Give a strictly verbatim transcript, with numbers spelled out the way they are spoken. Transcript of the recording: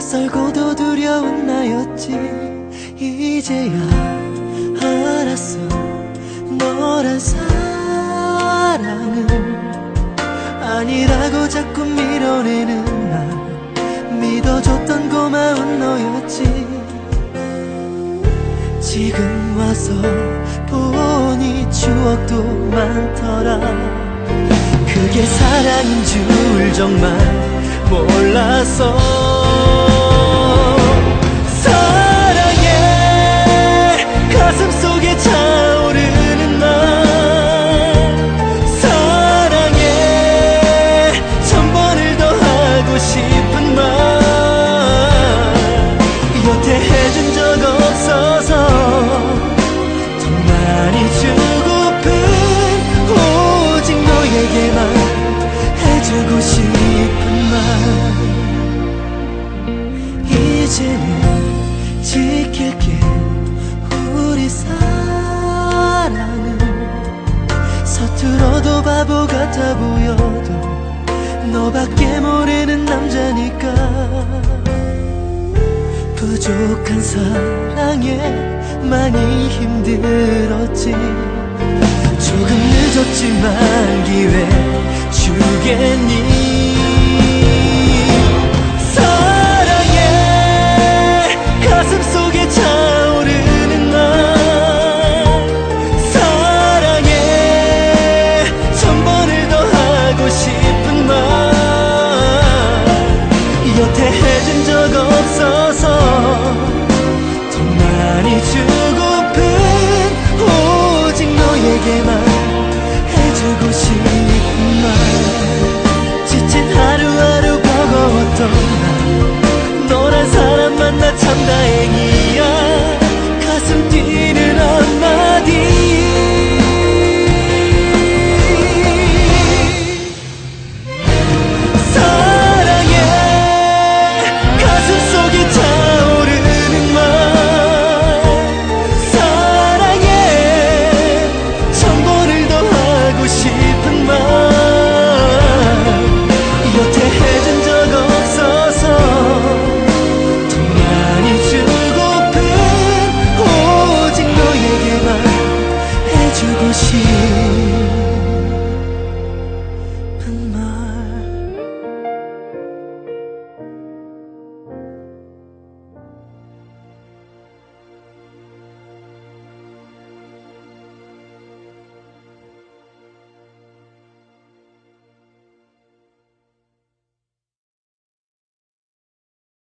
낯설고도 두려운 나였지. 이제야 알았어. 너란 사랑은 아니라고 자꾸 밀어내는 날 믿어줬던 고마운 너였지. 지금 와서 보니 추억도 많더라. 그게 사랑인 줄 정말 몰라서. 사랑해 가슴속에 차오르는 말, 사랑해 천 번을 더 하고 싶은 말. 여태 해준 적 없어서 더 많이 주고픈 오직 너에게만 해주고 싶은 말. 이제는 지킬게 우리 사랑을. 서툴어도 바보 같아 보여도 너밖에 모르는 남자니까. 부족한 사랑에 많이 힘들었지. 조금 늦었지만 기회 주겠니. 사랑해 가슴속에 차오르는 말, 사랑해 천 번을 더 하고 싶은 말. 여태 해준 적 없어서 더 많이 주고픈 오직 너에게만 해주고 싶은 말. 지친 하루하루 버거웠던 날 너란 사람 만나 참 다행이야. 가슴 뛰는 한마디. 사랑해 가슴속에 차오르는 말, 사랑해 천 번을 더 하고 싶은 말. 여태 해준 적 없어서 더 많이 주고픈 오직 너에게만 해주고 싶은